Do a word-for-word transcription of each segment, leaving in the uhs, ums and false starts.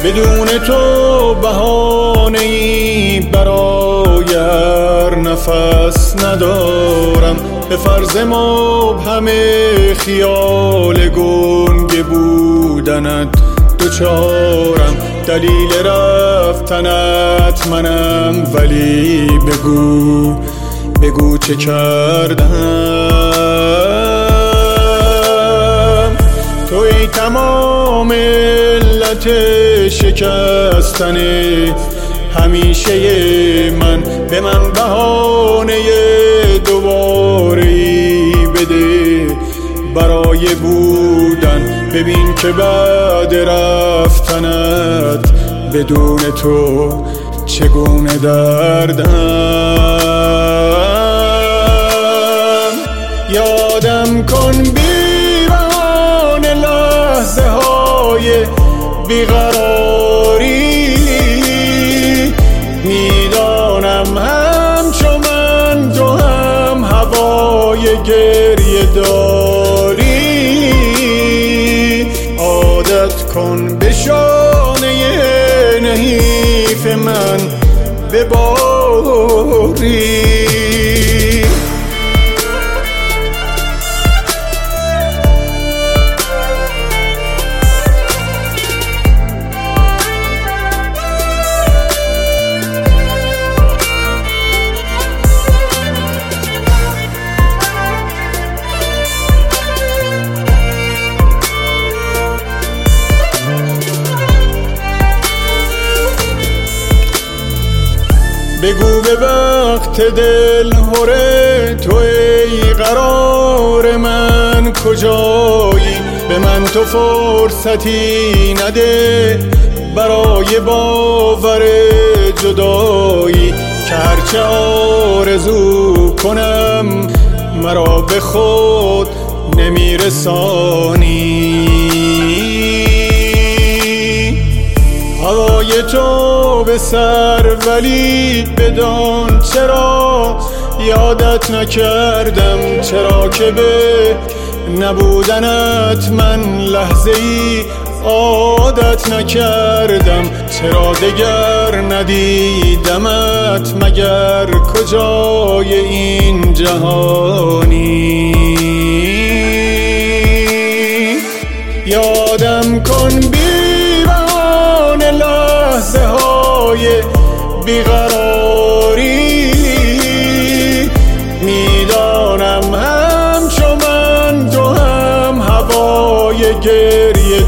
بدون تو بهانه‌ای برای هر نفس ندارم. به فرض مبهم خیال گنگ بودنت دوچارم. دلیل رفتنت منم، ولی بگو بگو چه کردم. تو ای تمام علت شکستن همیشه من، به من بهانه دوباره‌ای بده برای بودن. ببین که بعد رفتنت بدون تو چگونه دردم. یادم کن بی بهانه لحظه های بیقراری، میدانم همچو من تو هم هوای گریه داری. عادت کن به شانه نحیف من بباری. بگو به وقت دل هره تو ای قرار من کجایی. به من تو فرصتی نده برای باور جدایی، که هرچه آرزو کنم مرا به خود نمیرسانی. هوای تو به سر، ولی بدان چرا یادت نکردم. چرا که به نبودنت من لحظه ای عادت نکردم. چرا دگر ندیدمت مگر کجای این جهانی. یادم کن بی لحظه های بیقراری، میدانم همچو من تو هم هوای گریه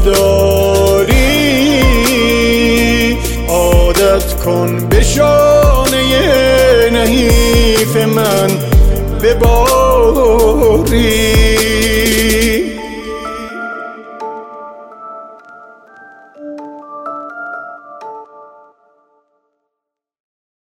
داری. عادت کن به شانه نحیف من بباری.